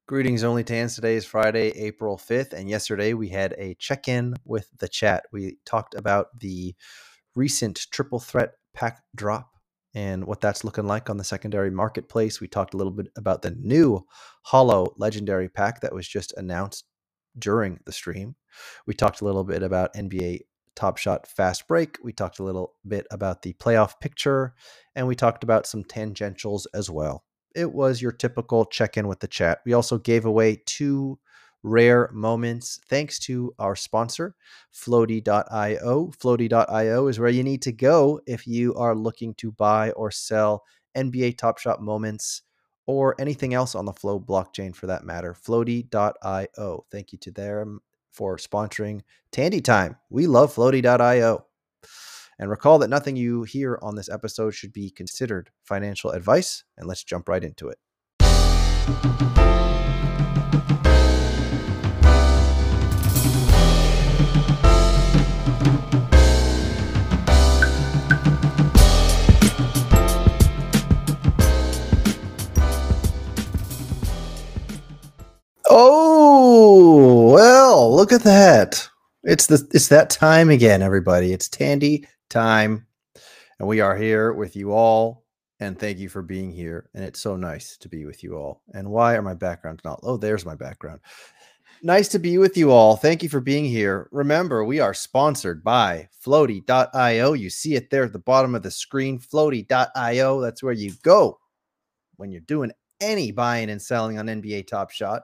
Greetings, Only Tans. Today is Friday, April 5th, and yesterday we had a check-in with the chat. We talked about the recent triple threat pack drop and what that's looking like on the secondary marketplace. We talked a little bit about the new Holo Legendary pack that was just announced during the stream. We talked a little bit about NBA Top Shot Fast Break. We talked a little bit about the playoff picture, and we talked about some tangentials as well. It was your typical check-in with the chat. We also gave away 2 rare moments thanks to our sponsor, Floaty.io. Floaty.io is where you need to go if you are looking to buy or sell NBA Top Shot moments or anything else on the Flow blockchain for that matter. Floaty.io. Thank you to them for sponsoring Tandy Time. We love Floaty.io. And recall that nothing you hear on this episode should be considered financial advice. And let's jump right into it. Oh, well, look at that. It's that time again, everybody. It's Tandy time. And we are here with you all. And thank you for being here. And it's so nice to be with you all. And why are my backgrounds not? Oh, there's my background. Nice to be with you all. Thank you for being here. Remember, we are sponsored by Floaty.io. You see it there at the bottom of the screen. Floaty.io. That's where you go when you're doing any buying and selling on NBA Top Shot.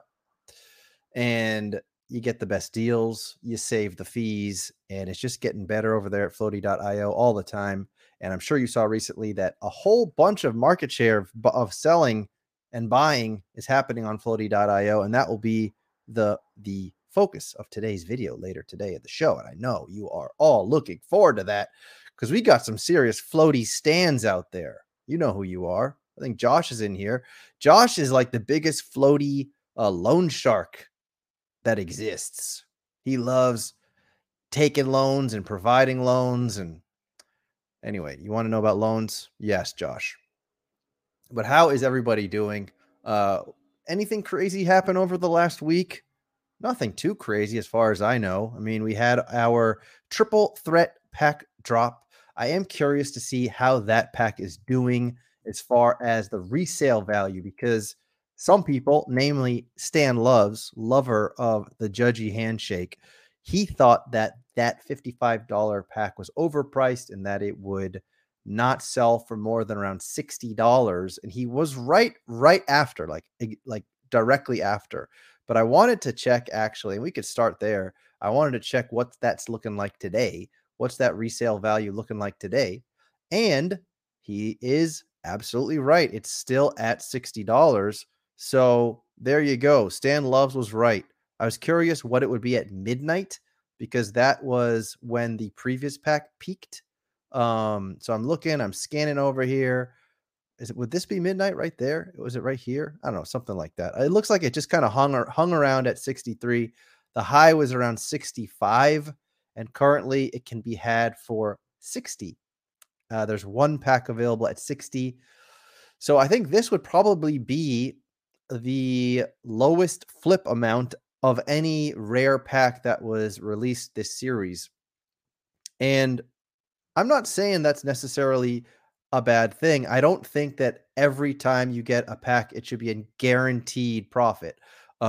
And you get the best deals, you save the fees, and it's just getting better over there at Floaty.io all the time. And I'm sure you saw recently that a whole bunch of market share of selling and buying is happening on Floaty.io, and that will be the focus of today's video later today at the show. And I know you are all looking forward to that because we got some serious Floaty stands out there. You know who you are. I think Josh is in here. Josh is like the biggest Floaty loan shark that exists. He loves taking loans and providing loans. And anyway, you want to know about loans? Yes, Josh. But how is everybody doing? Anything crazy happen over the last week? Nothing too crazy as far as I know. I mean, we had our triple threat pack drop. I am curious to see how that pack is doing as far as the resale value, because some people, namely Stan Loves, lover of the Judgy handshake, he thought that $55 pack was overpriced and that it would not sell for more than around $60. And he was right after, like directly after. But I wanted to check actually, and we could start there. I wanted to check what that's looking like today. What's that resale value looking like today? And he is absolutely right. It's still at $60. So there you go. Stan Loves was right. I was curious what it would be at midnight because that was when the previous pack peaked. So I'm scanning over here. Would this be midnight right there? Was it right here? I don't know, something like that. It looks like it just kind of hung around at 63. The high was around 65, and currently it can be had for 60. There's one pack available at 60. So I think this would probably be the lowest flip amount of any rare pack that was released this series. And I'm not saying that's necessarily a bad thing. I don't think that every time you get a pack, it should be a guaranteed profit,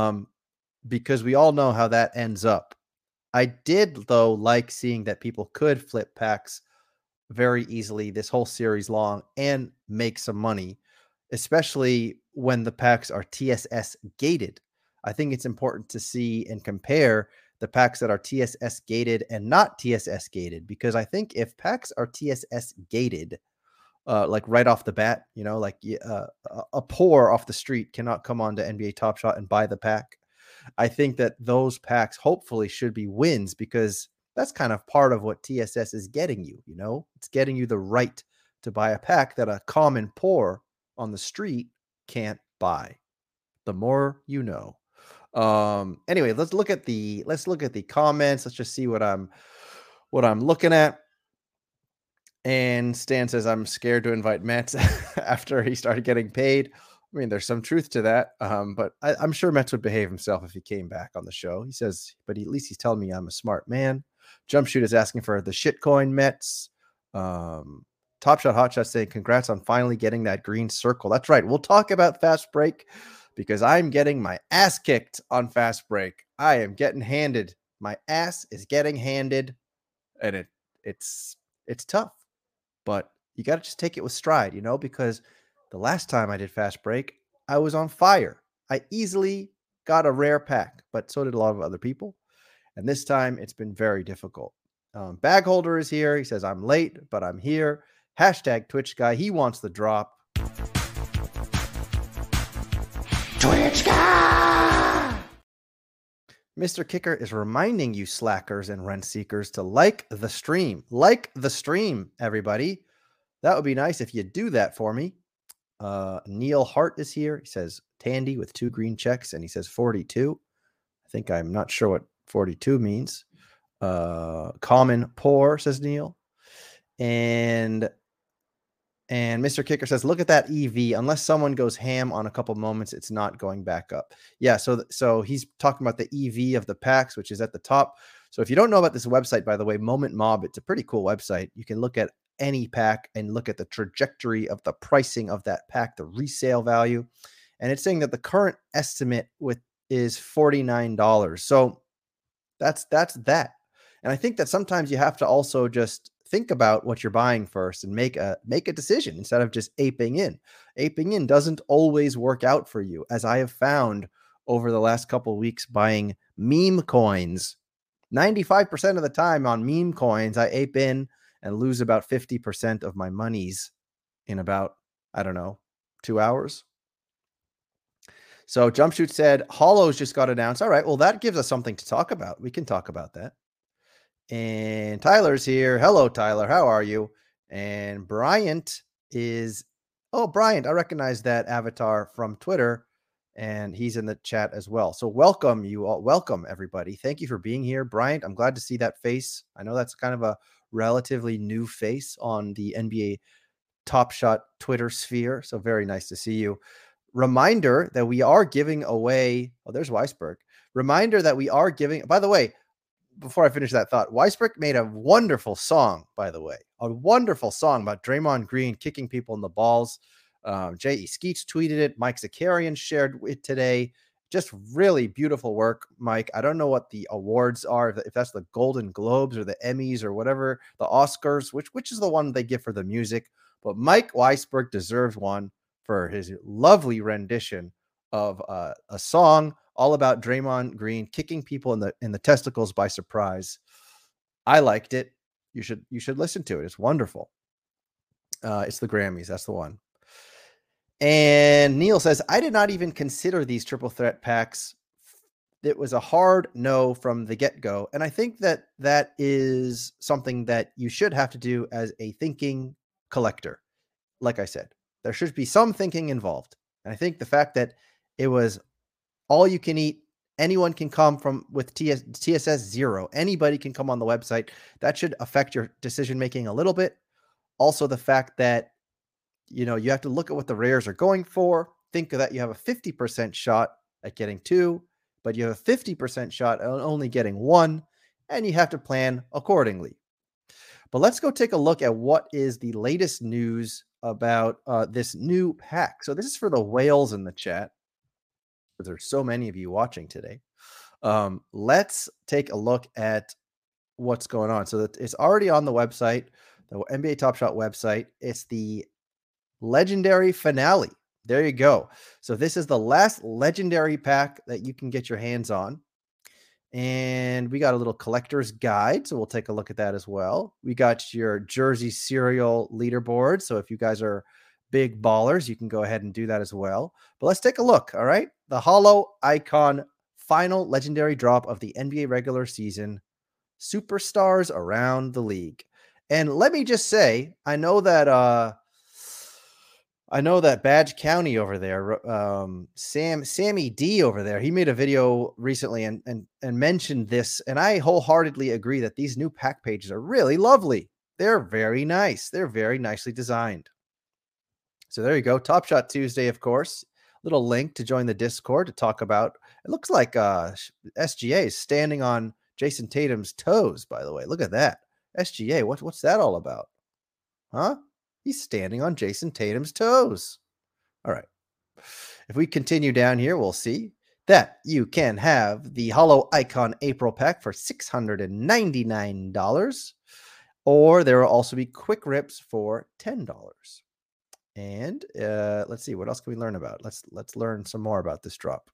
because we all know how that ends up. I did, though, like seeing that people could flip packs very easily this whole series long and make some money, especially when the packs are TSS gated. I think it's important to see and compare the packs that are TSS gated and not TSS gated, because I think if packs are TSS gated, like right off the bat, you know, like a poor off the street cannot come on to NBA Top Shot and buy the pack. I think that those packs hopefully should be wins, because that's kind of part of what TSS is getting you, you know, it's getting you the right to buy a pack that a common poor on the street can't buy. The more you know. Anyway, let's look at the comments. Let's just see what I'm looking at. And Stan says, I'm scared to invite Mets after he started getting paid. I mean, there's some truth to that, but I'm sure Mets would behave himself if he came back on the show. He says, but at least he's telling me I'm a smart man. Jumpshoot is asking for the shitcoin Mets. Top Shot Hot Shot saying, congrats on finally getting that green circle. That's right. We'll talk about Fast Break because I'm getting my ass kicked on Fast Break. I am getting handed. My ass is getting handed, and it's tough, but you got to just take it with stride, because the last time I did Fast Break, I was on fire. I easily got a rare pack, but so did a lot of other people. And this time it's been very difficult. Bag Holder is here. He says, I'm late, but I'm here. Hashtag Twitch guy. He wants the drop. Twitch guy. Mr. Kicker is reminding you slackers and rent seekers to like the stream. Like the stream, everybody. That would be nice if you do that for me. Neil Hart is here. He says Tandy with 2 green checks, and he says 42. I think I'm not sure what 42 means. Common poor, says Neil. And Mr. Kicker says, look at that EV. Unless someone goes ham on a couple moments, it's not going back up. Yeah, so he's talking about the EV of the packs, which is at the top. So if you don't know about this website, by the way, Moment Mob, it's a pretty cool website. You can look at any pack and look at the trajectory of the pricing of that pack, the resale value. And it's saying that the current estimate is $49. So that's that. And I think that sometimes you have to also just think about what you're buying first and make a decision instead of just aping in. Aping in doesn't always work out for you, as I have found over the last couple of weeks buying meme coins. 95% of the time on meme coins, I ape in and lose about 50% of my monies in about, 2 hours. So Jumpshoot said, Hollows just got announced. All right, well, that gives us something to talk about. We can talk about that. And Tyler's here. Hello, Tyler. How are you? And Bryant is... Oh, Bryant, I recognize that avatar from Twitter, and he's in the chat as well. So welcome, you all. Welcome, everybody. Thank you for being here. Bryant, I'm glad to see that face. I know that's kind of a relatively new face on the NBA Top Shot Twitter sphere. So very nice to see you. Reminder that we are giving away... Oh, there's Weisberg. Reminder that we are giving... By the way, before I finish that thought, Weisberg made a wonderful song, by the way. A wonderful song about Draymond Green kicking people in the balls. J.E. Skeets tweeted it. Mike Zakarian shared it today. Just really beautiful work, Mike. I don't know what the awards are, if that's the Golden Globes or the Emmys or whatever, the Oscars, which is the one they give for the music. But Mike Weisberg deserves one for his lovely rendition of a song all about Draymond Green kicking people in the testicles by surprise. I liked it. You should listen to it. It's wonderful. It's the Grammys. That's the one. And Neil says, I did not even consider these triple threat packs. It was a hard no from the get-go. And I think that is something that you should have to do as a thinking collector. Like I said, there should be some thinking involved. And I think the fact that it was all you can eat, anyone can come with TSS 0. Anybody can come on the website. That should affect your decision-making a little bit. Also, the fact that you have to look at what the rares are going for. Think that you have a 50% shot at getting 2, but you have a 50% shot at only getting 1, and you have to plan accordingly. But let's go take a look at what is the latest news about this new pack. So this is for the whales in the chat. There's so many of you watching today. Let's take a look at what's going on. So it's already on the website, the NBA Top Shot website. It's the Legendary Finale. There you go. So this is the last legendary pack that you can get your hands on. And we got a little collector's guide. So we'll take a look at that as well. We got your jersey serial leaderboard. So if you guys are big ballers, you can go ahead and do that as well. But let's take a look. All right. The Holo Icon final legendary drop of the NBA regular season. Superstars around the league. And let me just say, I know that Badge County over there, Sammy D over there, he made a video recently and mentioned this, and I wholeheartedly agree that these new pack pages are really lovely. They're very nice. They're very nicely designed. So there you go. Top Shot Tuesday, of course. little link to join the Discord to talk about. It looks like SGA is standing on Jason Tatum's toes, by the way. Look at that. SGA, what's that all about? Huh? He's standing on Jason Tatum's toes. All right. If we continue down here, we'll see that you can have the Hollow Icon April pack for $699, or there will also be Quick Rips for $10. And let's see, what else can we learn about? Let's learn some more about this drop.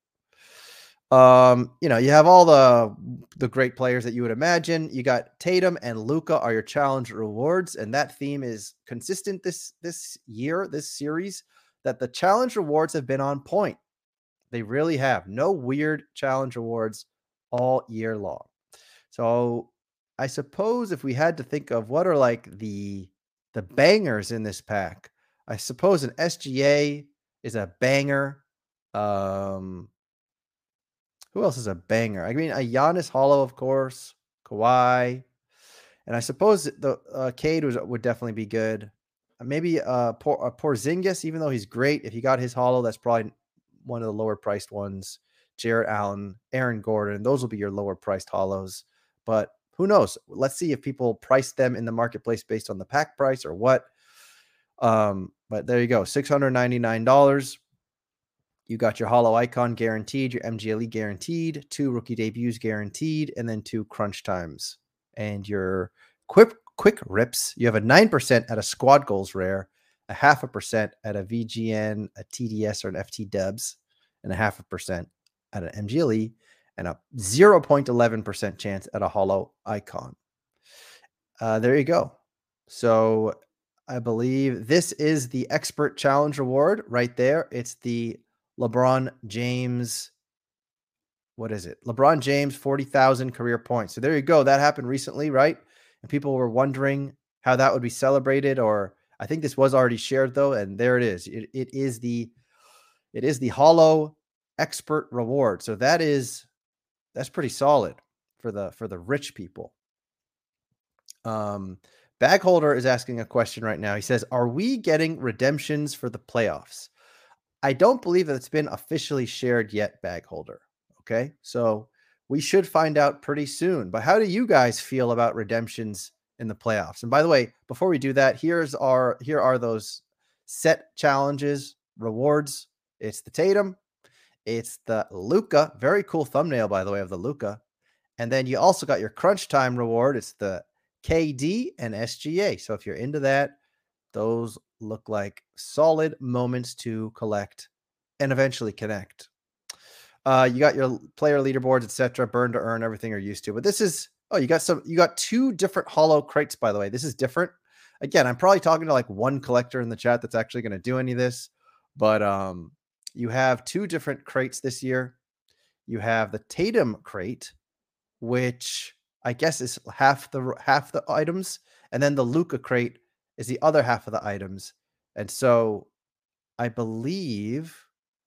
You have all the great players that you would imagine. You got Tatum and Luka are your challenge rewards, and that theme is consistent this year, this series, that the challenge rewards have been on point. They really have. No weird challenge rewards all year long. So I suppose if we had to think of what are like the bangers in this pack, I suppose an SGA is a banger. Who else is a banger? I mean, a Giannis Hollow, of course, Kawhi, and I suppose the Cade would definitely be good. Maybe Porzingis, even though he's great. If he got his Hollow, that's probably one of the lower priced ones. Jarrett Allen, Aaron Gordon, those will be your lower priced Hollows. But who knows? Let's see if people price them in the marketplace based on the pack price or what. But there you go, $699. You got your Hollow Icon guaranteed, your MGLE guaranteed, 2 rookie debuts guaranteed, and then 2 crunch times. And your quick rips, you have a 9% at a squad goals rare, a 0.5% at a VGN, a TDS, or an FT dubs, and a 0.5% at an MGLE, and a 0.11% chance at a Hollow Icon. There you go. So I believe this is the Expert Challenge Award right there. It's the LeBron James. What is it? LeBron James, 40,000 career points. So there you go. That happened recently, right? And people were wondering how that would be celebrated, or I think this was already shared though. And there it is. It is the Hollow Expert Reward. So that's pretty solid for the rich people. Bagholder is asking a question right now. He says, are we getting redemptions for the playoffs? I don't believe that it's been officially shared yet, Bagholder. Okay, so we should find out pretty soon. But how do you guys feel about redemptions in the playoffs? And by the way, before we do that, here are those set challenges, rewards. It's the Tatum. It's the Luka. Very cool thumbnail, by the way, of the Luka. And then you also got your crunch time reward. It's the KD and SGA. So if you're into that, those look like solid moments to collect and eventually connect. You got your player leaderboards, etc., burn to earn, everything you're used to. But this is, you got 2 different Hollow crates, by the way. This is different. Again, I'm probably talking to like one collector in the chat that's actually going to do any of this. But you have 2 different crates this year. You have the Tatum crate, which I guess is half the items, and then the Luka crate is the other half of the items. And so I believe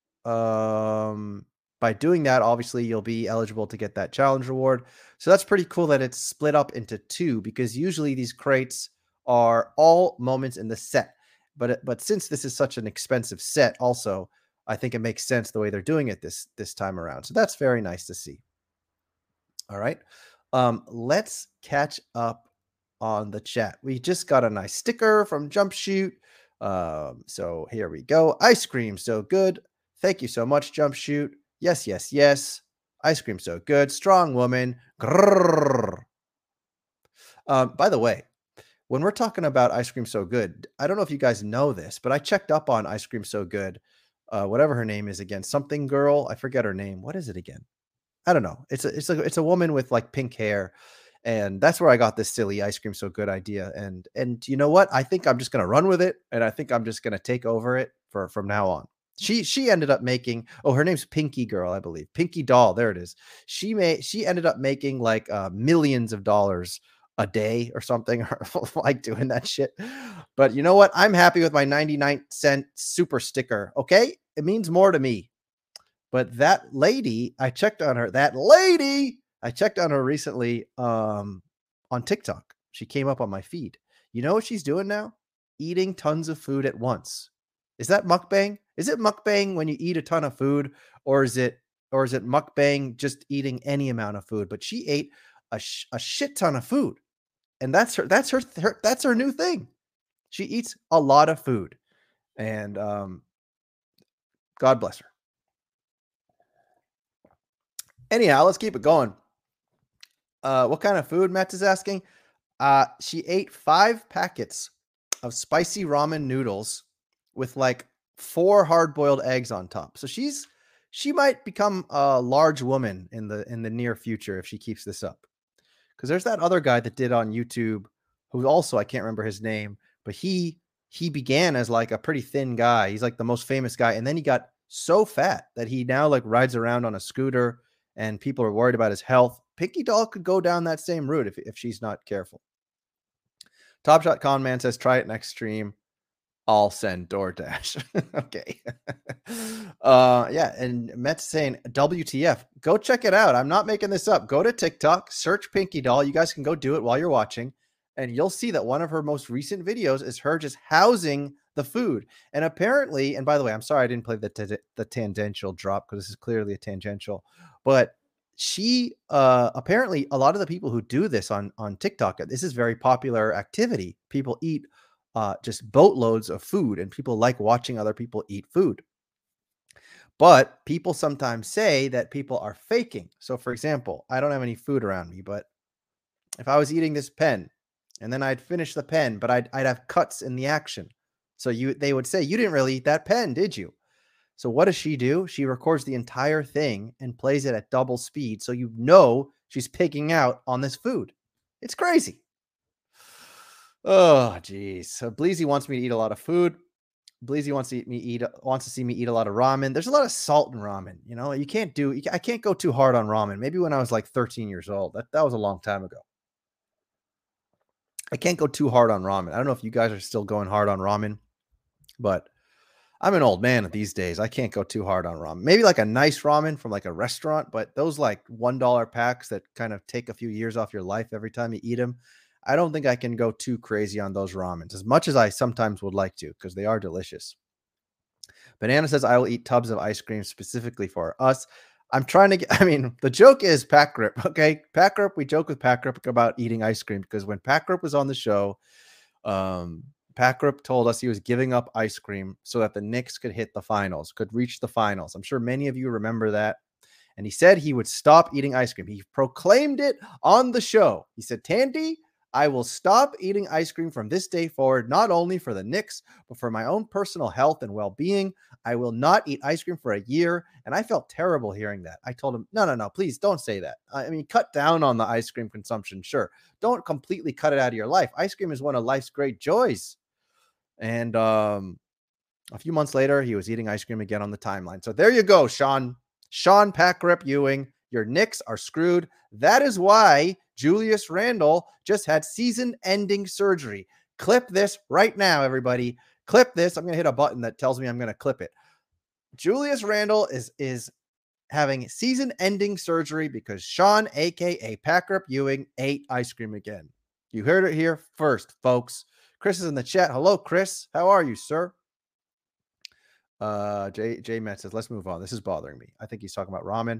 by doing that, obviously you'll be eligible to get that challenge reward. So that's pretty cool that it's split up into 2, because usually these crates are all moments in the set. But since this is such an expensive set also, I think it makes sense the way they're doing it this time around. So that's very nice to see. All right. Let's catch up on the chat. We just got a nice sticker from Jump Shoot. So here we go. Ice cream so good. Thank you so much, Jump Shoot. Yes, yes, yes. Ice cream so good. Strong woman. Grrr. By the way, when we're talking about Ice Cream So Good, I don't know if you guys know this, but I checked up on Ice Cream So Good. Whatever her name is again, something girl. I forget her name. What is it again? I don't know. It's a woman with like pink hair, and that's where I got this silly Ice Cream So Good idea. And you know what? I think I'm just gonna run with it, and I think I'm just gonna take over it from now on. She ended up making, her name's Pinky Girl, I believe. Pinky Doll, there it is. She ended up making like millions of dollars a day or something, like doing that shit. But you know what? I'm happy with my 99-cent super sticker. Okay, it means more to me. But that lady, I checked on her. I checked on her recently on TikTok. She came up on my feed. You know what she's doing now? Eating tons of food at once. Is that mukbang? Is it mukbang when you eat a ton of food, or is it mukbang just eating any amount of food? But she ate a shit ton of food, and that's her new thing. She eats a lot of food, and God bless her. Anyhow, let's keep it going. What kind of food? Matt is asking. She ate 5 packets of spicy ramen noodles with like 4 hard-boiled eggs on top. So she might become a large woman in the near future if she keeps this up. Because there's that other guy that did on YouTube who also I can't remember his name, but he began as like a pretty thin guy. He's like the most famous guy, and then he got so fat that he now like rides around on a scooter, and people are worried about his health. Pinky Doll could go down that same route if she's not careful. Top Shot Con Man says, try it next stream. I'll send DoorDash. Okay. Yeah, and Met's saying, WTF, go check it out. I'm not making this up. Go to TikTok, search Pinky Doll. You guys can go do it while you're watching, and you'll see that one of her most recent videos is her just housing the food. And apparently, and by the way, I'm sorry I didn't play the tangential drop because this is clearly a tangential, but she apparently a lot of the people who do this on TikTok, this is very popular activity. People eat just boatloads of food, and people like watching other people eat food. But people sometimes say that people are faking. So, for example, I don't have any food around me, but if I was eating this pen and then I'd finish the pen, but I'd have cuts in the action. So they would say, you didn't really eat that pen, did you? So what does she do? She records the entire thing and plays it at double speed. So you know she's picking out on this food. It's crazy. Oh, geez. So Bleezy wants me to eat a lot of food. Bleezy wants to see me eat a lot of ramen. There's a lot of salt in ramen. You know, I can't go too hard on ramen. Maybe when I was like 13 years old. That was a long time ago. I can't go too hard on ramen. I don't know if you guys are still going hard on ramen, but I'm an old man these days. I can't go too hard on ramen. Maybe like a nice ramen from like a restaurant, but those like $1 packs that kind of take a few years off your life every time you eat them. I don't think I can go too crazy on those ramens as much as I sometimes would like to because they are delicious. Banana says, I will eat tubs of ice cream specifically for us. I'm trying to get, I mean, the joke is Pack Grip. Okay. Pack Grip, we joke with Pack Grip about eating ice cream because when Pack Grip was on the show, Pack Grip told us he was giving up ice cream so that the Knicks could hit the finals, could reach the finals. I'm sure many of you remember that. And he said he would stop eating ice cream. He proclaimed it on the show. He said, Tandy, I will stop eating ice cream from this day forward, not only for the Knicks, but for my own personal health and well-being. I will not eat ice cream for a year. And I felt terrible hearing that. I told him, no, please don't say that. I mean, cut down on the ice cream consumption. Sure. Don't completely cut it out of your life. Ice cream is one of life's great joys. And a few months later, he was eating ice cream again on the timeline. So there you go, Sean Pack Grip Ewing. Your Knicks are screwed. That is why Julius Randle just had season-ending surgery. Clip this right now, everybody. Clip this. I'm going to hit a button that tells me I'm going to clip it. Julius Randle is having season-ending surgery because Sean, a.k.a. Pack Grip Ewing, ate ice cream again. You heard it here first, folks. Chris is in the chat. Hello, Chris. How are you, sir? J Matt says, let's move on. This is bothering me. I think he's talking about ramen.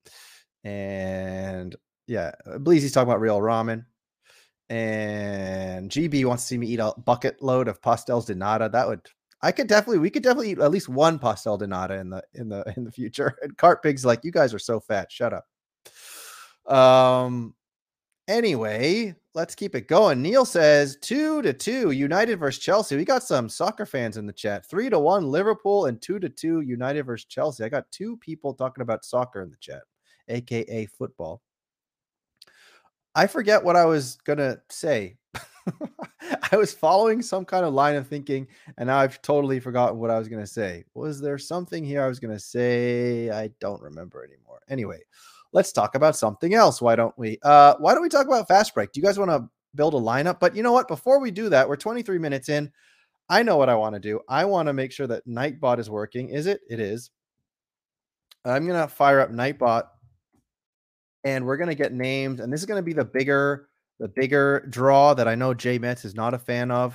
And yeah, Bleezy's talking about real ramen. And GB wants to see me eat a bucket load of pastels de nata. We could definitely eat at least one pastel de nata in the future. And Cart Pig's like, you guys are so fat. Shut up. Anyway, let's keep it going. Neil says 2-2 United versus Chelsea. We got some soccer fans in the chat. 3-1 Liverpool and 2-2 United versus Chelsea. I got 2 people talking about soccer in the chat, aka football. I forget what I was gonna say. I was following some kind of line of thinking, and now I've totally forgotten what I was gonna say. Was there something here I was gonna say? I don't remember anymore. Anyway, let's talk about something else. Why don't we talk about Fast Break? Do you guys want to build a lineup? But you know what? Before we do that, we're 23 minutes in. I know what I want to do. I want to make sure that Nightbot is working. Is it? It is. I'm gonna fire up Nightbot, and we're gonna get names. And this is gonna be the bigger draw that I know Jay Metz is not a fan of.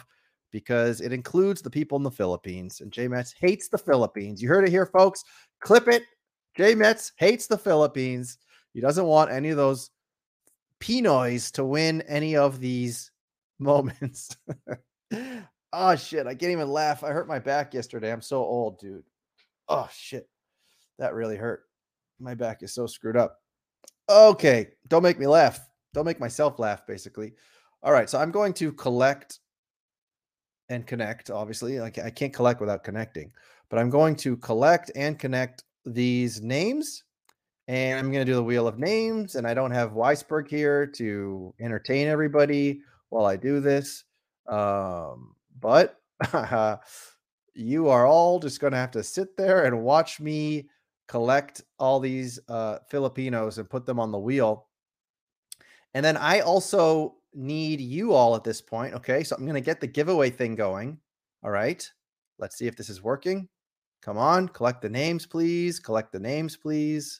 because it includes the people in the Philippines. And J Metz hates the Philippines. You heard it here, folks. Clip it. J Metz hates the Philippines. He doesn't want any of those Pinoys to win any of these moments. Oh, shit. I can't even laugh. I hurt my back yesterday. I'm so old, dude. Oh, shit. That really hurt. My back is so screwed up. Okay. Don't make me laugh. Don't make myself laugh, basically. All right. So I'm going to collect and connect, obviously. I can't collect without connecting, but I'm going to collect and connect these names. And I'm going to do the wheel of names. And I don't have Weisberg here to entertain everybody while I do this. But you are all just going to have to sit there and watch me collect all these Filipinos and put them on the wheel. And then I also need you all at this point. Okay. So I'm going to get the giveaway thing going. All right. Let's see if this is working. Come on. Collect the names, please. Collect the names, please.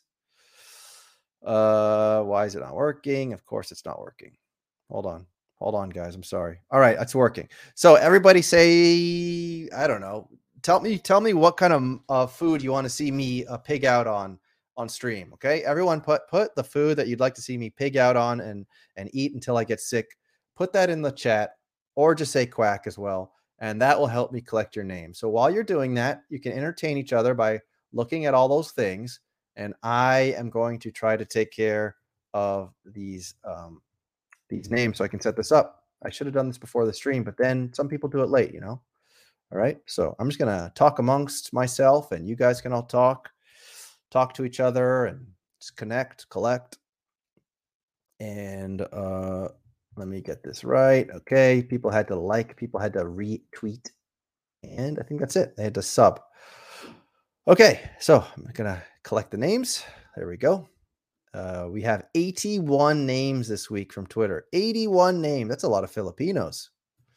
Why is it not working? Of course it's not working. Hold on, guys. I'm sorry. All right, it's working. So everybody say, I don't know. Tell me what kind of food you want to see me pig out on stream. Okay, everyone, put the food that you'd like to see me pig out on and eat until I get sick. Put that in the chat, or just say quack as well, and that will help me collect your name. So while you're doing that, you can entertain each other by looking at all those things. And I am going to try to take care of these names so I can set this up. I should have done this before the stream, but then some people do it late, you know? All right. So I'm just going to talk amongst myself, and you guys can all talk to each other and just connect, collect. And let me get this right. Okay. People had to like, people had to retweet. And I think that's it. They had to sub. Okay. So I'm going to collect the names. There we go. We have 81 names this week from Twitter. 81 names. That's a lot of Filipinos.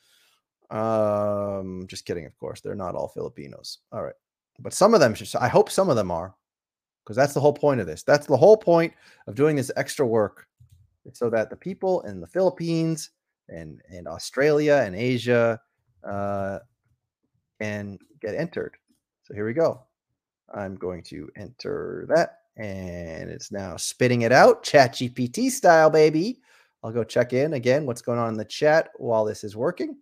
Just kidding, of course. They're not all Filipinos. All right. But some of them, I hope some of them are, because that's the whole point of this. That's the whole point of doing this extra work, so that the people in the Philippines and Australia and Asia can get entered. So here we go. I'm going to enter that, and it's now spitting it out, ChatGPT style, baby. I'll go check in again what's going on in the chat while this is working.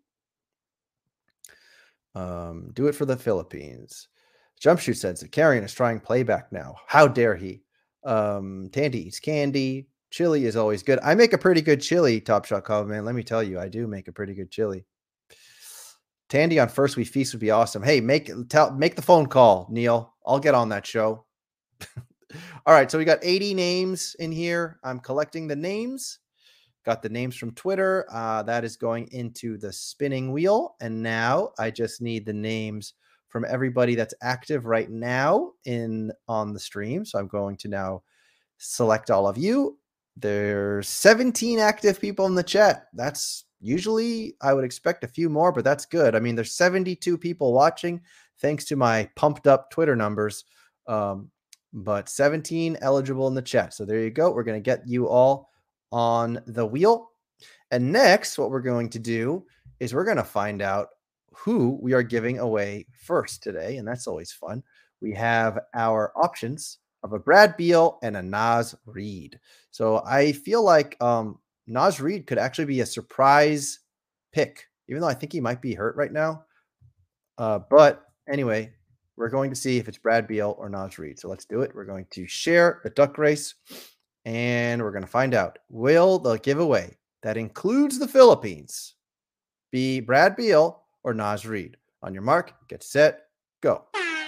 Do it for the Philippines. Jumpshoot says that Carrion is trying playback now. How dare he? Tandy eats candy. Chili is always good. I make a pretty good chili, Top Shot Call, man. Let me tell you, I do make a pretty good chili. Tandy on First We Feast would be awesome. Hey, make the phone call, Neil. I'll get on that show. All right, so we got 80 names in here. I'm collecting the names. Got the names from Twitter. That is going into the spinning wheel. And now I just need the names from everybody that's active right now on the stream. So I'm going to now select all of you. There's 17 active people in the chat. That's usually, I would expect a few more, but that's good. I mean, there's 72 people watching thanks to my pumped up Twitter numbers. But 17 eligible in the chat. So there you go. We're going to get you all on the wheel. And next, what we're going to do is we're going to find out who we are giving away first today. And that's always fun. We have our options of a Brad Beal and a Naz Reid. So I feel like Naz Reid could actually be a surprise pick, even though I think he might be hurt right now. But anyway, we're going to see if it's Brad Beal or Naz Reid. So let's do it. We're going to share the duck race, and we're going to find out, will the giveaway that includes the Philippines be Brad Beal or Naz Reid? On your mark, get set, go.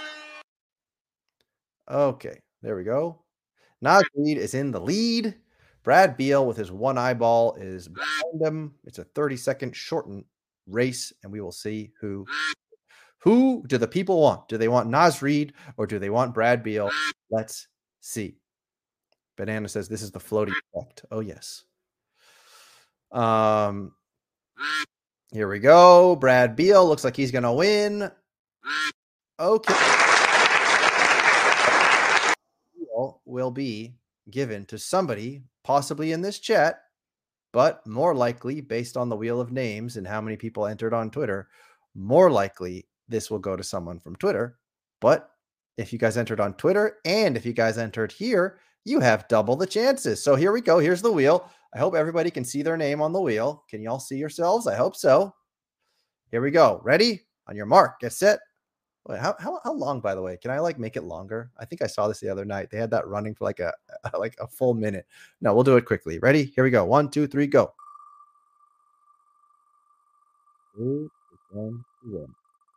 Okay, there we go. Naz Reid is in the lead. Brad Beal with his one eyeball is behind him. It's a 30-second shortened race, and we will see who do the people want. Do they want Naz Reid or do they want Brad Beal? Let's see. Banana says this is the floaty effect. Oh, yes. Here we go. Brad Beal looks like he's going to win. Okay. Will be given to somebody possibly in this chat, but more likely based on the wheel of names and how many people entered on Twitter more likely this will go to someone from Twitter. But if you guys entered on Twitter and if you guys entered here, you have double the chances. So here we go. Here's the wheel. I hope everybody can see their name on the wheel. Can you all see yourselves? I hope so. Here we go. Ready? On your mark, get set. Wait, how long, by the way? Can I like make it longer? I think I saw this the other night. They had that running for like a full minute. No, we'll do it quickly. Ready? Here we go. 1, 2, 3, go. Who is going to win?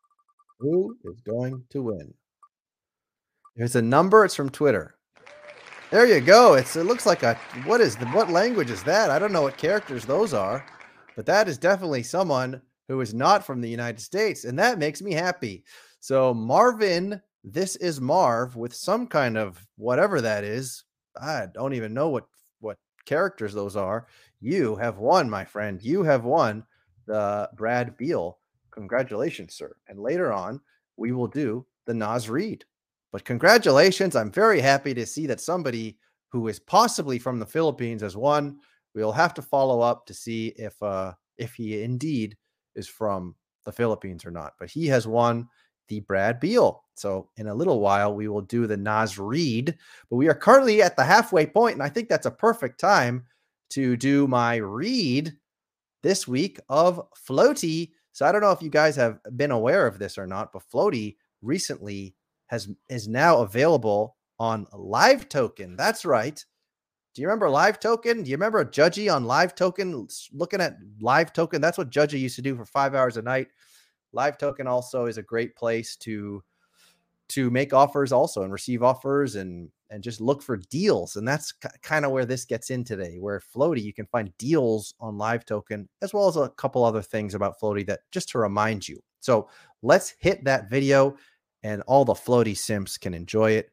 Who is going to win? There's a number. It's from Twitter. There you go. It looks like a what language is that? I don't know what characters those are, but that is definitely someone who is not from the United States, and that makes me happy. So Marvin, this is Marv with some kind of whatever that is. I don't even know what characters those are. You have won, my friend. You have won the Brad Beal. Congratulations, sir. And later on, we will do the Naz Reid. But congratulations. I'm very happy to see that somebody who is possibly from the Philippines has won. We'll have to follow up to see if he indeed is from the Philippines or not. But he has won the Brad Beal. So in a little while, we will do the Naz Reid. But we are currently at the halfway point, and I think that's a perfect time to do my read this week of Floaty. So I don't know if you guys have been aware of this or not, but Floaty recently is now available on Live Token. That's right. Do you remember Live Token? Do you remember Judgy on Live Token? Looking at Live Token, that's what Judgy used to do for 5 hours a night. Live Token also is a great place to make offers also and receive offers and just look for deals. And that's kind of where this gets in today, where Floaty, you can find deals on Live Token, as well as a couple other things about Floaty that just to remind you. So let's hit that video and all the Floaty simps can enjoy it.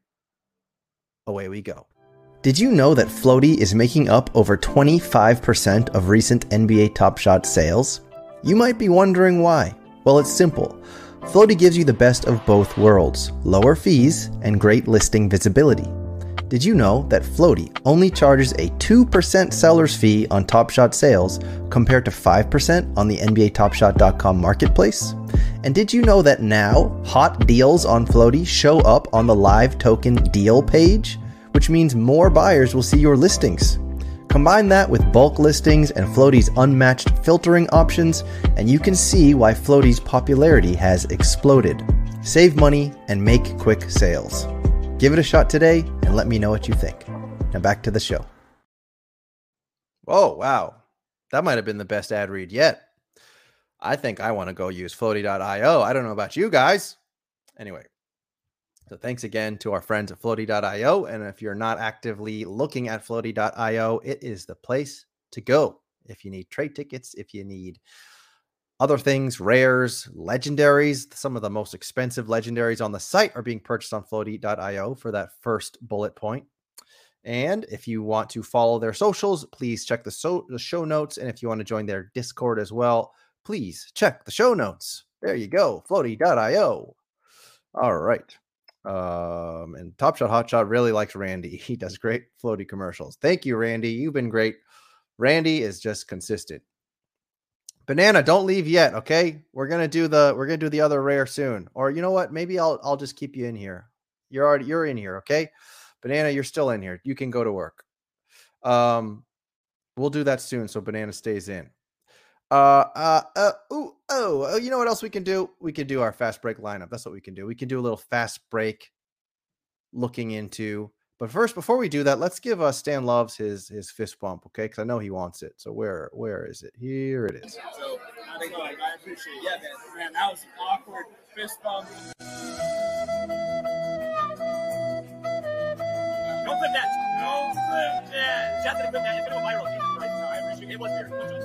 Away we go. Did you know that Floaty is making up over 25% of recent NBA Top Shot sales? You might be wondering why. Well, it's simple. Floaty gives you the best of both worlds, lower fees and great listing visibility. Did you know that Floaty only charges a 2% seller's fee on Top Shot sales compared to 5% on the NBATopShot.com marketplace? And did you know that now hot deals on Floaty show up on the Live Token deal page, which means more buyers will see your listings? Combine that with bulk listings and Floaty's unmatched filtering options, and you can see why Floaty's popularity has exploded. Save money and make quick sales. Give it a shot today and let me know what you think. Now back to the show. Oh, wow. That might have been the best ad read yet. I think I want to go use Floaty.io. I don't know about you guys. Anyway, so thanks again to our friends at Floaty.io. And if you're not actively looking at Floaty.io, it is the place to go. If you need trade tickets, if you need other things, rares, legendaries, some of the most expensive legendaries on the site are being purchased on Floaty.io for that first bullet point. And if you want to follow their socials, please check the show notes. And if you want to join their Discord as well, please check the show notes. There you go, Floaty.io. All right. And Top Shot Hotshot really likes Randy. He does great Floaty commercials. Thank you, Randy. You've been great. Randy is just consistent. Banana, don't leave yet, okay? We're gonna do the other rare soon. Or you know what? Maybe I'll just keep you in here. You're in here, okay? Banana, you're still in here. You can go to work. We'll do that soon so Banana stays in. You know what else we can do? We can do our fast break lineup. That's what we can do. We can do a little fast break looking into. But first, before we do that, let's give Stan Loves his fist bump, okay? Because I know he wants it. So where is it? Here it is. So, I appreciate it. Yeah, man, that was an awkward fist bump. Don't put that. Don't put that. Just gonna put that. It's gonna go viral. Jesus Christ. No, I appreciate it. It was weird.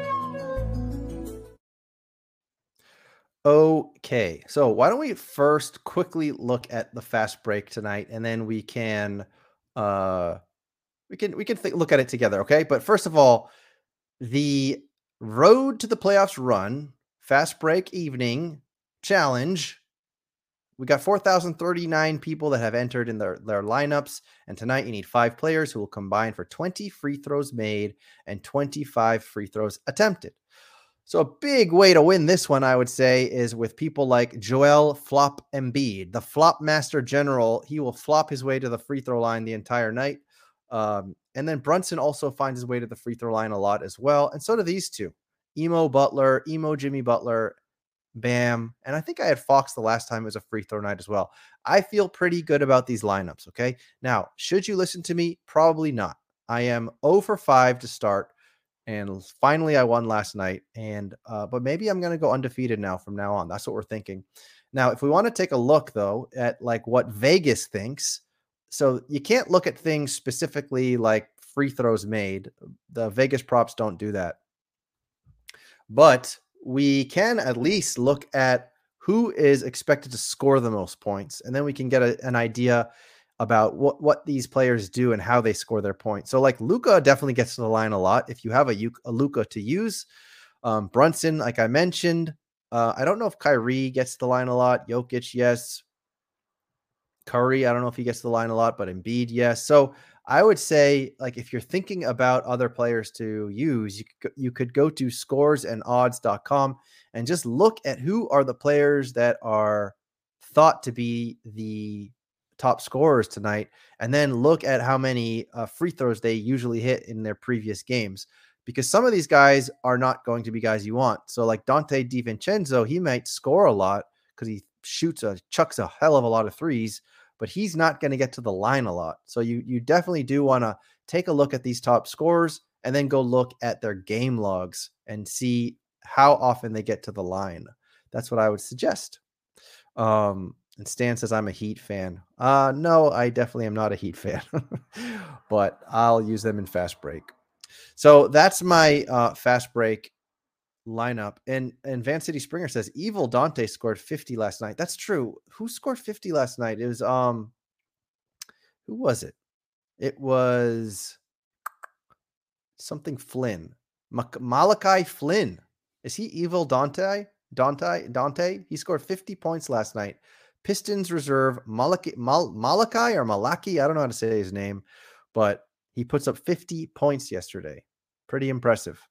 Okay, so why don't we first quickly look at the fast break tonight, and then we can look at it together, okay? But first of all, the Road to the Playoffs Run Fast Break Evening Challenge. We got 4,039 people that have entered in their lineups, and tonight you need 5 players who will combine for 20 free throws made and 25 free throws attempted. So a big way to win this one, I would say, is with people like Joel Flop Embiid, the flop master general. He will flop his way to the free throw line the entire night. And then Brunson also finds his way to the free throw line a lot as well. And so do these two, Emo Jimmy Butler, Bam. And I think I had Fox the last time it was a free throw night as well. I feel pretty good about these lineups. Okay. Now, should you listen to me? Probably not. I am 0 for 5 to start. And finally, I won last night. And but maybe I'm going to go undefeated now from now on. That's what we're thinking. Now, if we want to take a look though at like what Vegas thinks, so you can't look at things specifically like free throws made. The Vegas props don't do that. But we can at least look at who is expected to score the most points, and then we can get an idea about what these players do and how they score their points. So like Luka definitely gets to the line a lot if you have a Luka to use. Brunson, like I mentioned, I don't know if Kyrie gets to the line a lot. Jokic, yes. Curry, I don't know if he gets to the line a lot, but Embiid, yes. So I would say, like, if you're thinking about other players to use, you could go to scoresandodds.com and just look at who are the players that are thought to be the top scorers tonight, and then look at how many free throws they usually hit in their previous games. Because some of these guys are not going to be guys you want. So, like Dante DiVincenzo, he might score a lot because he chucks a hell of a lot of threes, but he's not going to get to the line a lot. So you definitely do want to take a look at these top scorers and then go look at their game logs and see how often they get to the line. That's what I would suggest. And Stan says I'm a Heat fan. No, I definitely am not a Heat fan, but I'll use them in fast break. So that's my fast break lineup. And Van City Springer says Evil Dante scored 50 last night. That's true. Who scored 50 last night? It was who was it? It was something Flynn. Malachi Flynn. Is he Evil Dante? Dante? He scored 50 points last night. Pistons reserve Malachi or Malaki. I don't know how to say his name, but he puts up 50 points yesterday. Pretty impressive.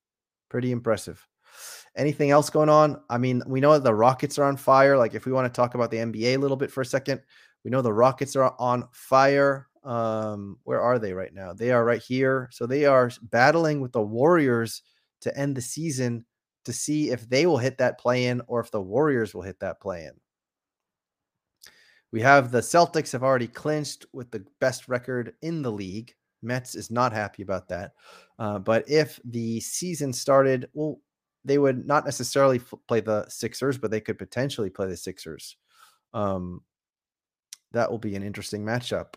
Anything else going on? I mean, we know that the Rockets are on fire. Like, if we want to talk about the NBA a little bit for a second, we know the Rockets are on fire. Where are they right now? They are right here. So they are battling with the Warriors to end the season to see if they will hit that play-in or if the Warriors will hit that play-in. We have the Celtics have already clinched with the best record in the league. Mets is not happy about that. But if the season started, well, they would not necessarily play the Sixers, but they could potentially play the Sixers. That will be an interesting matchup.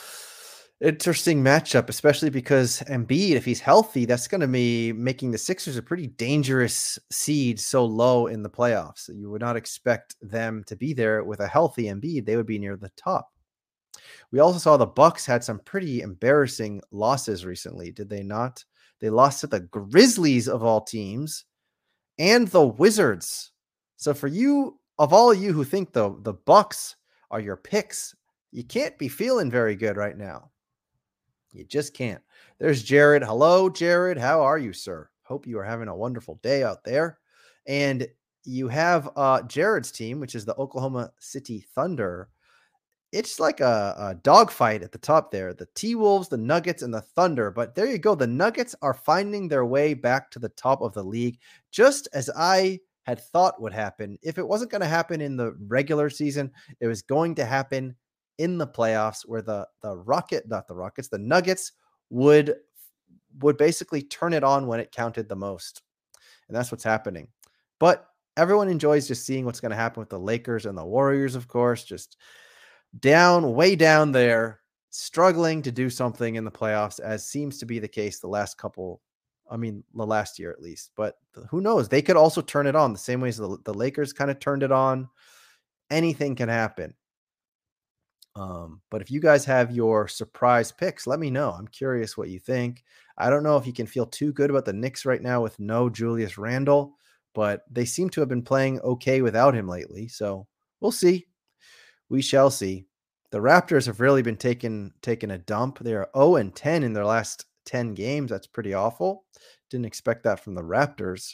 Especially because Embiid, if he's healthy, that's going to be making the Sixers a pretty dangerous seed so low in the playoffs. You would not expect them to be there with a healthy Embiid. They would be near the top. We also saw the Bucks had some pretty embarrassing losses recently, did they not? They lost to the Grizzlies of all teams and the Wizards. So for you, of all of you who think the Bucks are your picks, you can't be feeling very good right now. You just can't. There's Jared. Hello, Jared. How are you, sir? Hope you are having a wonderful day out there. And you have Jared's team, which is the Oklahoma City Thunder. It's like a dogfight at the top there. The T-Wolves, the Nuggets, and the Thunder. But there you go. The Nuggets are finding their way back to the top of the league, just as I had thought would happen. If it wasn't going to happen in the regular season, it was going to happen in the playoffs, where the Nuggets would basically turn it on when it counted the most. And that's what's happening. But everyone enjoys just seeing what's going to happen with the Lakers and the Warriors, of course, just way down there, struggling to do something in the playoffs, as seems to be the case the last year at least. But who knows? They could also turn it on the same way as the Lakers kind of turned it on. Anything can happen. But if you guys have your surprise picks, let me know. I'm curious what you think. I don't know if you can feel too good about the Knicks right now with no Julius Randle, but they seem to have been playing okay without him lately. So we'll see. We shall see. The Raptors have really been taking a dump. They are 0-10 in their last 10 games. That's pretty awful. Didn't expect that from the Raptors.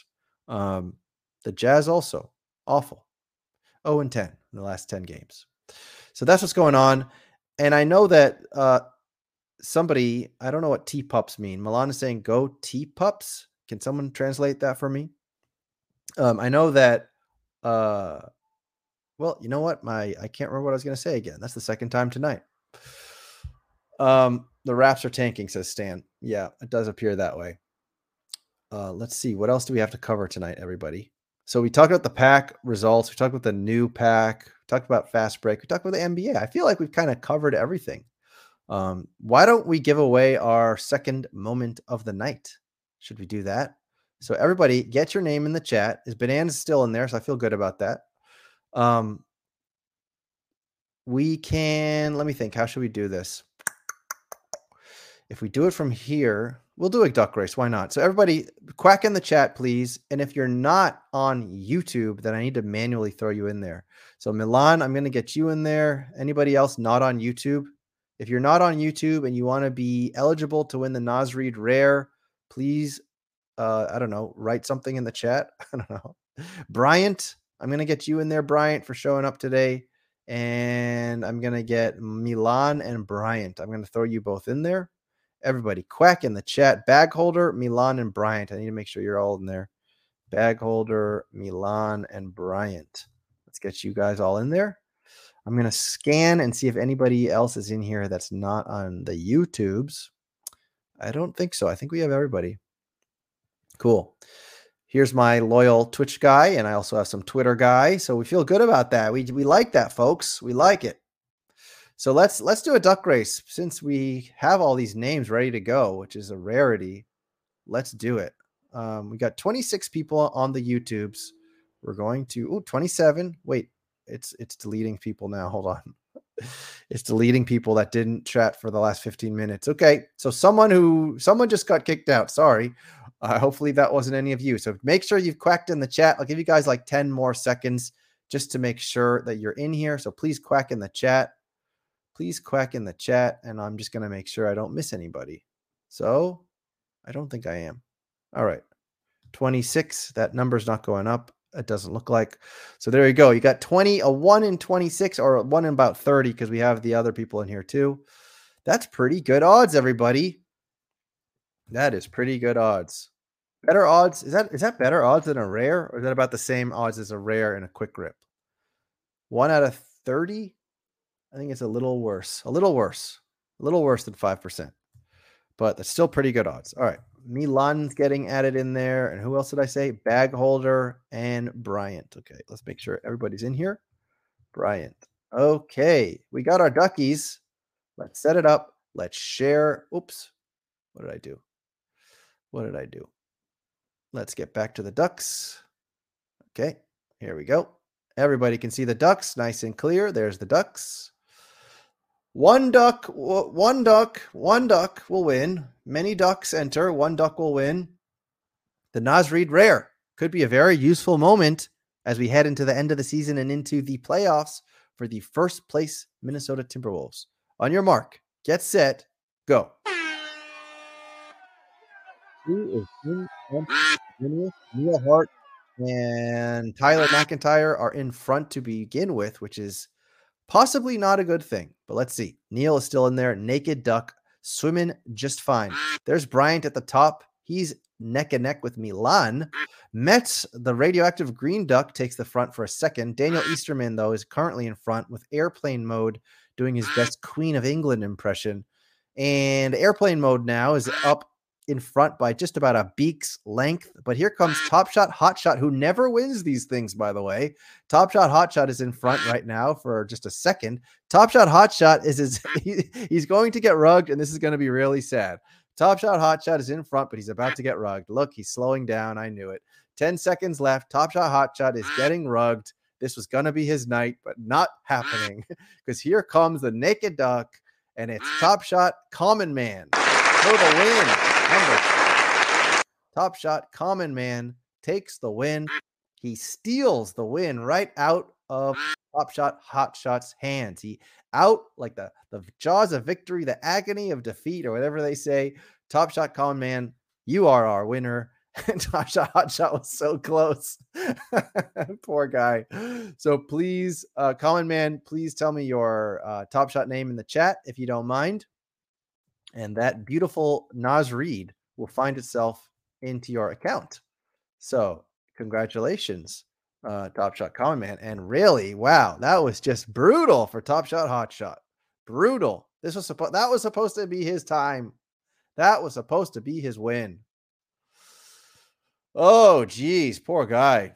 The Jazz also awful. 0-10 in the last 10 games. So that's what's going on. And I know that somebody, I don't know what T-pups mean. Milan is saying go T-pups. Can someone translate that for me? I know that well, you know what? I can't remember what I was going to say again. That's the second time tonight. The Raps are tanking, says Stan. Yeah, it does appear that way. Let's see. What else do we have to cover tonight, everybody? So we talked about the pack results. We talked about the new pack. We talked about fast break. We talked about the NBA. I feel like we've kind of covered everything. Why don't we give away our second moment of the night? Should we do that? So everybody, get your name in the chat. Is Bananas still in there? So I feel good about that. We can, let me think. How should we do this? If we do it from here, we'll do a duck race. Why not? So everybody quack in the chat, please. And if you're not on YouTube, then I need to manually throw you in there. So Milan, I'm going to get you in there. Anybody else not on YouTube? If you're not on YouTube and you want to be eligible to win the Naz Reid Rare, please, I don't know, write something in the chat. I don't know. Bryant, I'm going to get you in there, Bryant, for showing up today. And I'm going to get Milan and Bryant. I'm going to throw you both in there. Everybody, quack in the chat. Bag holder, Milan and Bryant. I need to make sure you're all in there. Bag holder, Milan and Bryant. Let's get you guys all in there. I'm going to scan and see if anybody else is in here that's not on the YouTubes. I don't think so. I think we have everybody. Cool. Here's my loyal Twitch guy, and I also have some Twitter guy. So we feel good about that. We like that, folks. We like it. So let's do a duck race. Since we have all these names ready to go, which is a rarity, let's do it. We got 26 people on the YouTubes. We're going to 27. Wait, it's deleting people now. Hold on. It's deleting people that didn't chat for the last 15 minutes. Okay, so someone just got kicked out. Sorry. Hopefully that wasn't any of you. So make sure you've quacked in the chat. I'll give you guys like 10 more seconds just to make sure that you're in here. So please quack in the chat. Please quack in the chat, and I'm just going to make sure I don't miss anybody. So I don't think I am. All right. 26. That number's not going up. It doesn't look like. So there you go. You got 20, a 1 in 26, or 1 in about 30 because we have the other people in here too. That's pretty good odds, everybody. That is pretty good odds. Better odds. Is that better odds than a rare, or is that about the same odds as a rare and a quick rip? 1 out of 30? I think it's a little worse. A little worse than 5%. But that's still pretty good odds. All right. Milan's getting added in there. And who else did I say? Bag holder and Bryant. Okay, let's make sure everybody's in here. Bryant. Okay, we got our duckies. Let's set it up. Let's share. Oops. What did I do? Let's get back to the ducks. Okay, here we go. Everybody can see the ducks nice and clear. There's the ducks. One duck will win. Many ducks enter. One duck will win. The Naz Reid Rare could be a very useful moment as we head into the end of the season and into the playoffs for the first place Minnesota Timberwolves. On your mark, get set, go. Who is in? Neil Hart and Tyler McIntyre are in front to begin with, which is possibly not a good thing, but let's see. Neil is still in there, naked duck, swimming just fine. There's Bryant at the top. He's neck and neck with Milan. Mets, the radioactive green duck, takes the front for a second. Daniel Easterman, though, is currently in front with airplane mode, doing his best Queen of England impression. And airplane mode now is up in front by just about a beak's length. But here comes Top Shot Hotshot, who never wins these things, by the way. Top Shot Hotshot is in front right now for just a second. Top Shot Hotshot he's going to get rugged, and this is going to be really sad. Top Shot Hotshot is in front, but he's about to get rugged. Look, he's slowing down. I knew it. 10 seconds left. Top Shot Hotshot is getting rugged. This was going to be his night, but not happening because here comes the naked duck, and it's Top Shot Common Man for the win. Top Shot Common Man takes the win. He steals the win right out of Top Shot Hotshot's hands. He out like the jaws of victory, the agony of defeat, or whatever they say. Top Shot Common Man, you are our winner. Top Shot Hot Shot was so close. Poor guy. So please, Common Man, please tell me your Top Shot name in the chat if you don't mind. And that beautiful Nas Reed will find itself into your account. So congratulations, Top Shot Common Man. And really, wow, that was just brutal for Top Shot Hot Shot. Brutal. That was supposed to be his time. That was supposed to be his win. Oh, geez, poor guy.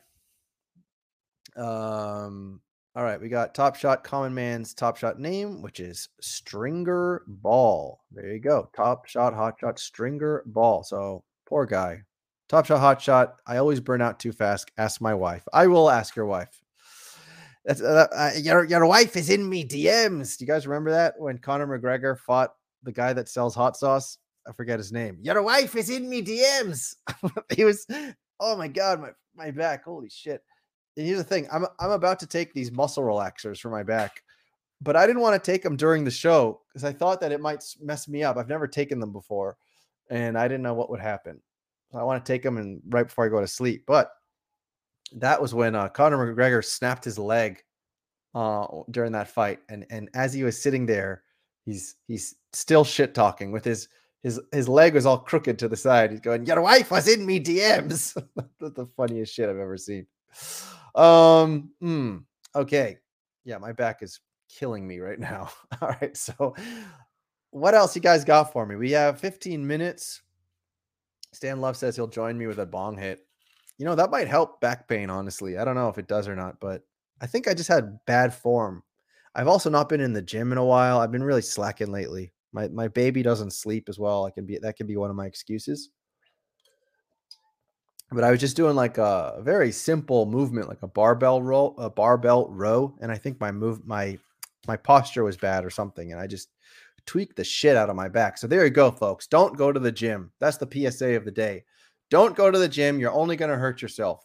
All right, we got Top Shot Common Man's Top Shot name, which is Stringer Ball. There you go. Top Shot Hot Shot Stringer Ball. So poor guy. Top Shot Hot Shot. I always burn out too fast. Ask my wife. I will ask your wife. That's your wife is in me DMs. Do you guys remember that when Conor McGregor fought the guy that sells hot sauce? I forget his name. Your wife is in me DMs. He was, oh my God, my back. Holy shit. And here's the thing. I'm about to take these muscle relaxers for my back, but I didn't want to take them during the show because I thought that it might mess me up. I've never taken them before, and I didn't know what would happen. So I want to take them and right before I go to sleep. But that was when Conor McGregor snapped his leg during that fight, and as he was sitting there, he's still shit talking with his leg was all crooked to the side. He's going, "Your wife was in me DMs." That's the funniest shit I've ever seen. Okay. Yeah, my back is killing me right now. All right. So what else you guys got for me? We have 15 minutes. Stan Love says he'll join me with a bong hit. You know, that might help back pain, honestly. I don't know if it does or not, but I think I just had bad form. I've also not been in the gym in a while. I've been really slacking lately. My baby doesn't sleep as well. That can be one of my excuses. But I was just doing like a very simple movement, like a barbell row. And I think my posture was bad or something. And I just tweaked the shit out of my back. So there you go, folks. Don't go to the gym. That's the PSA of the day. Don't go to the gym. You're only going to hurt yourself.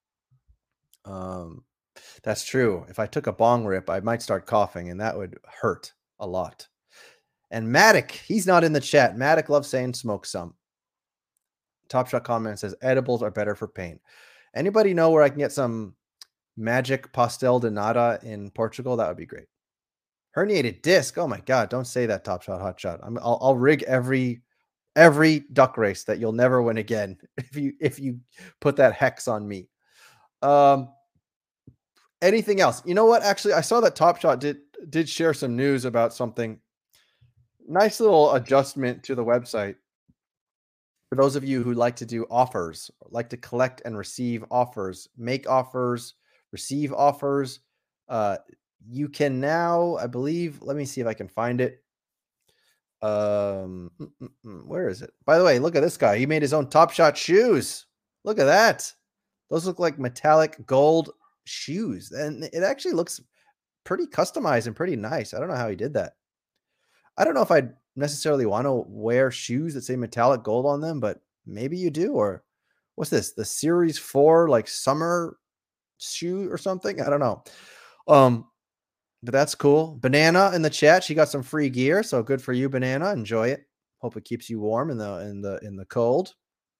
That's true. If I took a bong rip, I might start coughing and that would hurt a lot. And Matic, he's not in the chat. Matic loves saying smoke some. Top Shot comment says edibles are better for pain. Anybody know where I can get some magic pastel de nata in Portugal? That would be great. Herniated disc. Oh my God. Don't say that, Top Shot Hot Shot. I'll rig every duck race that you'll never win again if you put that hex on me. Anything else? You know what? Actually, I saw that Top Shot did share some news about something. Nice little adjustment to the website. For those of you who like to do offers, like to collect and receive offers, make offers, receive offers, you can now, I believe, let me see if I can find it. Where is it? By the way, look at this guy. He made his own Top Shot shoes. Look at that. Those look like metallic gold shoes. And it actually looks pretty customized and pretty nice. I don't know how he did that. I don't know if I'd necessarily want to wear shoes that say metallic gold on them, but maybe you do. Or what's this? The Series 4 like summer shoe or something? I don't know. But that's cool. Banana in the chat. She got some free gear, so good for you, Banana. Enjoy it. Hope it keeps you warm in the cold.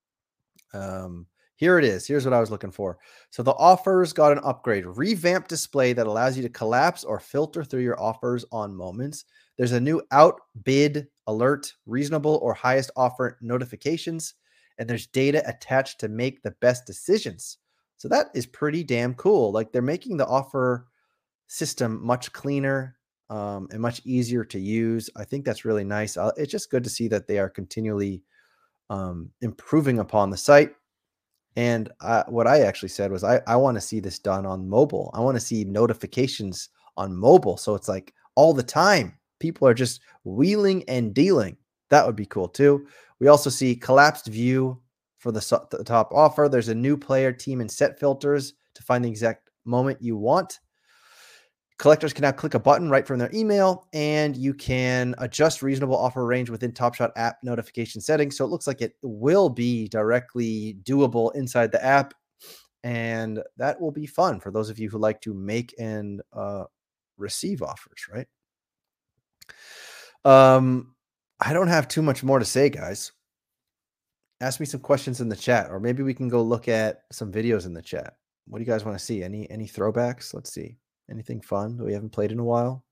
Here it is. Here's what I was looking for. So the offers got an upgrade. Revamped display that allows you to collapse or filter through your offers on moments. There's a new outbid alert, reasonable or highest offer notifications, and there's data attached to make the best decisions. So that is pretty damn cool. Like they're making the offer system much cleaner and much easier to use. I think that's really nice. It's just good to see that they are continually improving upon the site. And what I actually said was I want to see this done on mobile. I want to see notifications on mobile. So it's like all the time. People are just wheeling and dealing. That would be cool too. We also see collapsed view for the top offer. There's a new player, team, and set filters to find the exact moment you want. Collectors can now click a button right from their email, and you can adjust reasonable offer range within Top Shot app notification settings. So it looks like it will be directly doable inside the app, and that will be fun for those of you who like to make and receive offers, right? I don't have too much more to say, guys. Ask me some questions in the chat, or maybe we can go look at some videos in the chat. What do you guys want to see? Any throwbacks? Let's see. Anything fun that we haven't played in a while?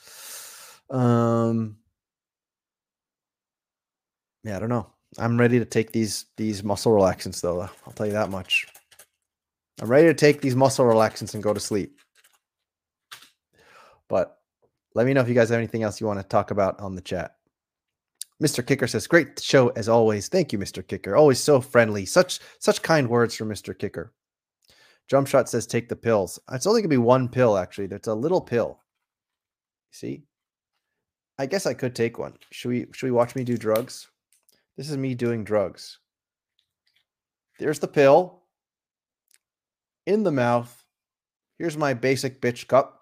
Yeah, I don't know. I'm ready to take these muscle relaxants though. I'll tell you that much. I'm ready to take these muscle relaxants and go to sleep. But let me know if you guys have anything else you want to talk about on the chat. Mr. Kicker says, great show as always. Thank you, Mr. Kicker. Always so friendly. Such kind words from Mr. Kicker. Jump Shot says, take the pills. It's only going to be one pill, actually. That's a little pill. See? I guess I could take one. Should we watch me do drugs? This is me doing drugs. There's the pill. In the mouth. Here's my basic bitch cup.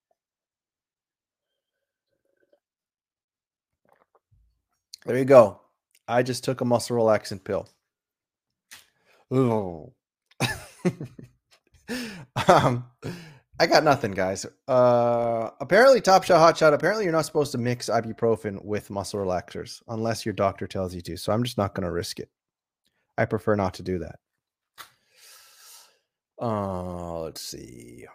There you go. I just took a muscle relaxant pill. Oh. I got nothing, guys. Apparently, Top Shot, Hot Shot, apparently you're not supposed to mix ibuprofen with muscle relaxers unless your doctor tells you to. So I'm just not going to risk it. I prefer not to do that. Let's see.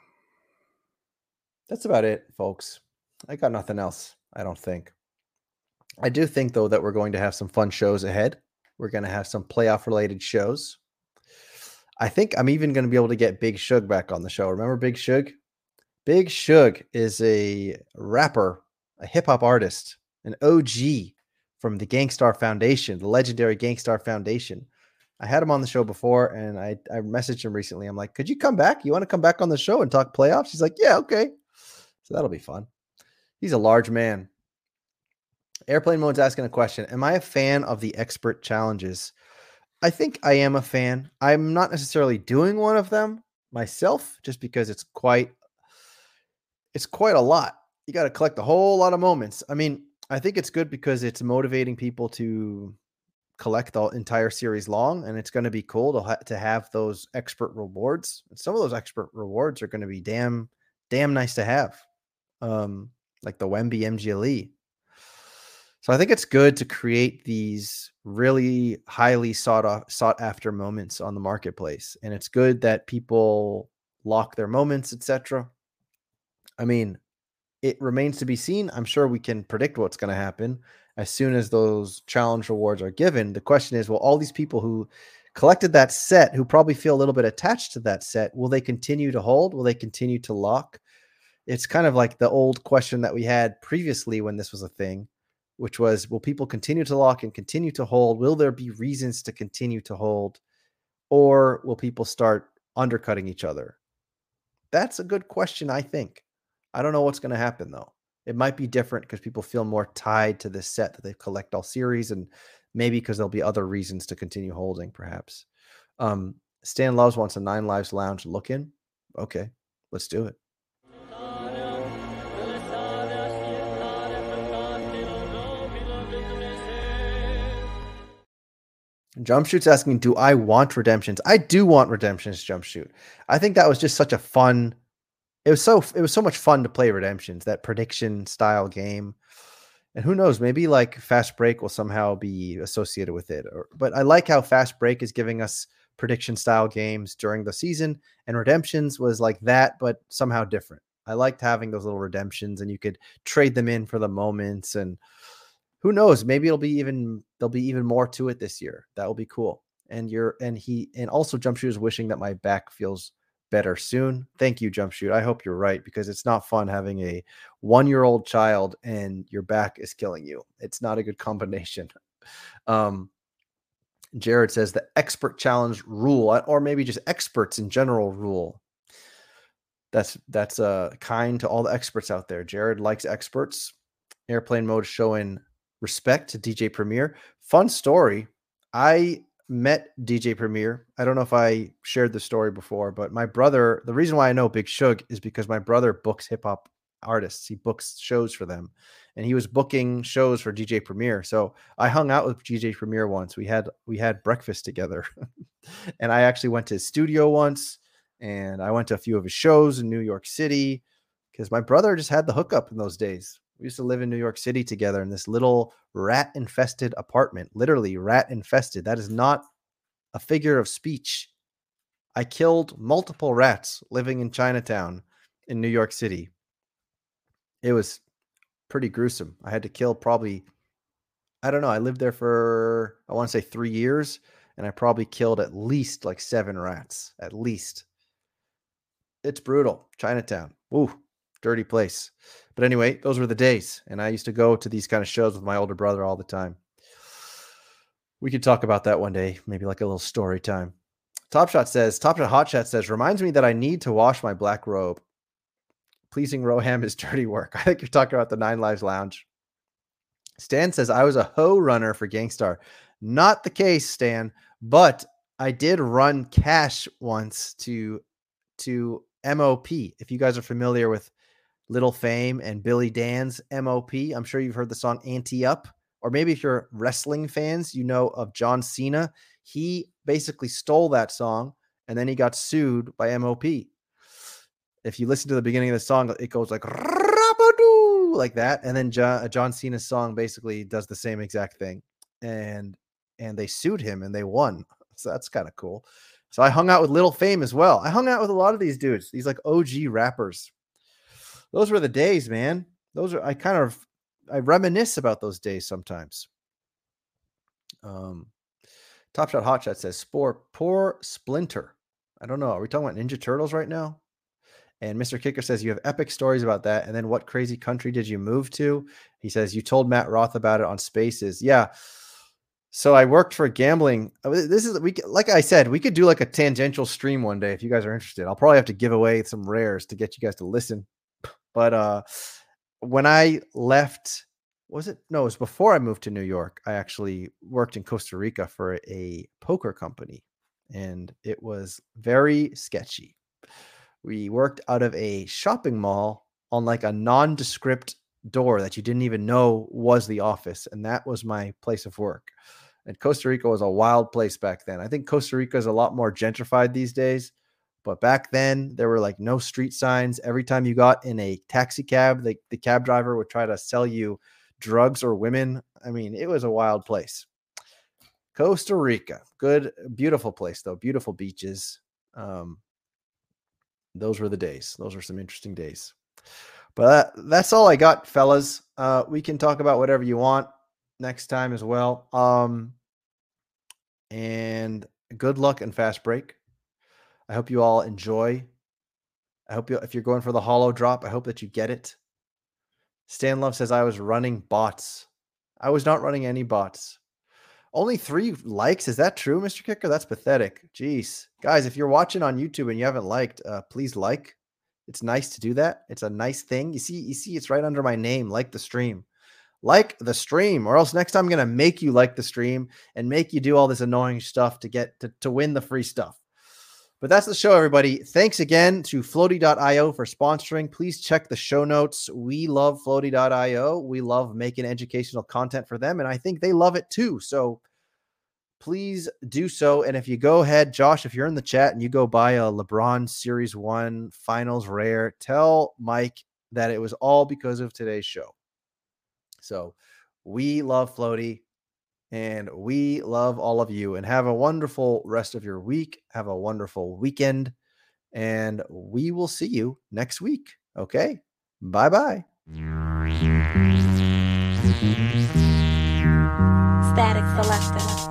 That's about it, folks. I got nothing else, I don't think. I do think, though, that we're going to have some fun shows ahead. We're going to have some playoff-related shows. I think I'm even going to be able to get Big Shug back on the show. Remember Big Shug? Big Shug is a rapper, a hip-hop artist, an OG from the Gangstar Foundation, the legendary Gangstar Foundation. I had him on the show before, and I messaged him recently. I'm like, could you come back? You want to come back on the show and talk playoffs? He's like, yeah, okay. So that'll be fun. He's a large man. Airplane Mode's asking a question. Am I a fan of the expert challenges? I think I am a fan. I'm not necessarily doing one of them myself, just because it's quite a lot. You got to collect a whole lot of moments. I mean, I think it's good because it's motivating people to collect the entire series long, and it's going to be cool to have those expert rewards. And some of those expert rewards are going to be damn nice to have, like the Wemby MGLE. So I think it's good to create these really highly sought after moments on the marketplace, and it's good that people lock their moments, etc. I mean, it remains to be seen. I'm sure we can predict what's going to happen as soon as those challenge rewards are given. The question is, will all these people who collected that set, who probably feel a little bit attached to that set, will they continue to hold? Will they continue to lock? It's kind of like the old question that we had previously when this was a thing, which was, will people continue to lock and continue to hold? Will there be reasons to continue to hold? Or will people start undercutting each other? That's a good question, I think. I don't know what's going to happen, though. It might be different because people feel more tied to this set that they collect all series, and maybe because there'll be other reasons to continue holding, perhaps. Stan Loves wants a 9 Lives Lounge look-in. Okay, let's do it. Jumpshoot's asking, do I want redemptions? I do want redemptions, Jumpshoot. I think that was just such a fun... It was so much fun to play redemptions, that prediction style game. And who knows, maybe like Fast Break will somehow be associated with it. But I like how Fast Break is giving us prediction style games during the season, and redemptions was like that, but somehow different. I liked having those little redemptions, and you could trade them in for the moments. And who knows, maybe there'll be even more to it this year. That will be cool. And also Jumpshoot is wishing that my back feels better soon. Thank you, Jumpshoot. I hope you're right, because it's not fun having a 1-year-old child and your back is killing you. It's not a good combination. Jared says the expert challenge rule, or maybe just experts in general rule. That's kind to all the experts out there. Jared likes experts. Airplane Mode showing respect to DJ Premier. Fun story. I met DJ Premier. I don't know if I shared the story before, but my brother, the reason why I know Big Shug is because my brother books hip hop artists. He books shows for them, and he was booking shows for DJ Premier. So I hung out with DJ Premier once. We had breakfast together, and I actually went to his studio once, and I went to a few of his shows in New York City because my brother just had the hookup in those days. We used to live in New York City together in this little rat-infested apartment, literally rat-infested. That is not a figure of speech. I killed multiple rats living in Chinatown in New York City. It was pretty gruesome. I had to kill probably, I don't know, I lived there for, I want to say 3 years, and I probably killed at least like 7 rats, at least. It's brutal. Chinatown. Ooh, dirty place. But anyway, those were the days. And I used to go to these kind of shows with my older brother all the time. We could talk about that one day, maybe like a little story time. Top Shot Hot Chat says, reminds me that I need to wash my black robe. Pleasing Roham is dirty work. I think you're talking about the 9 Lives Lounge. Stan says, I was a hoe runner for Gangstar. Not the case, Stan, but I did run cash once to MOP. If you guys are familiar with Little Fame and Billy Dan's MOP, I'm sure you've heard the song Ante Up. Or maybe if you're wrestling fans, you know of John Cena. He basically stole that song, and then he got sued by MOP. If you listen to the beginning of the song, it goes like "Rabadoo" like that, and then John Cena's song basically does the same exact thing, and they sued him and they won. So that's kind of cool. So I hung out with Little Fame as well. I hung out with a lot of these dudes, these like OG rappers. Those were the days, man. I reminisce about those days sometimes. Top Shot Hot Shot says, poor Splinter. I don't know. Are we talking about Ninja Turtles right now? And Mr. Kicker says, you have epic stories about that. And then what crazy country did you move to? He says, you told Matt Roth about it on Spaces. Yeah. So I worked for gambling. Like I said, we could do like a tangential stream one day if you guys are interested. I'll probably have to give away some rares to get you guys to listen. But when I left, it was before I moved to New York. I actually worked in Costa Rica for a poker company, and it was very sketchy. We worked out of a shopping mall on like a nondescript door that you didn't even know was the office. And that was my place of work. And Costa Rica was a wild place back then. I think Costa Rica is a lot more gentrified these days. But back then, there were like no street signs. Every time you got in a taxi cab, the cab driver would try to sell you drugs or women. I mean, it was a wild place. Costa Rica. Good, beautiful place, though. Beautiful beaches. Those were the days. Those were some interesting days. But that's all I got, fellas. We can talk about whatever you want next time as well. And good luck and fast break. I hope you all enjoy. I hope if you're going for the holo drop, I hope that you get it. Stan Love says I was running bots. I was not running any bots. Only 3 likes. Is that true, Mr. Kicker? That's pathetic. Jeez. Guys, if you're watching on YouTube and you haven't liked, please like. It's nice to do that. It's a nice thing. You see it's right under my name. Like the stream. Like the stream, or else next time I'm going to make you like the stream and make you do all this annoying stuff to get to win the free stuff. But that's the show, everybody. Thanks again to Floaty.io for sponsoring. Please check the show notes. We love Floaty.io. We love making educational content for them, and I think they love it too. So please do so. And if you go ahead, Josh, if you're in the chat and you go buy a LeBron Series 1 Finals Rare, tell Mike that it was all because of today's show. So we love Floaty. And we love all of you, and have a wonderful rest of your week. Have a wonderful weekend, and we will see you next week. Okay. Bye-bye. Static Selector.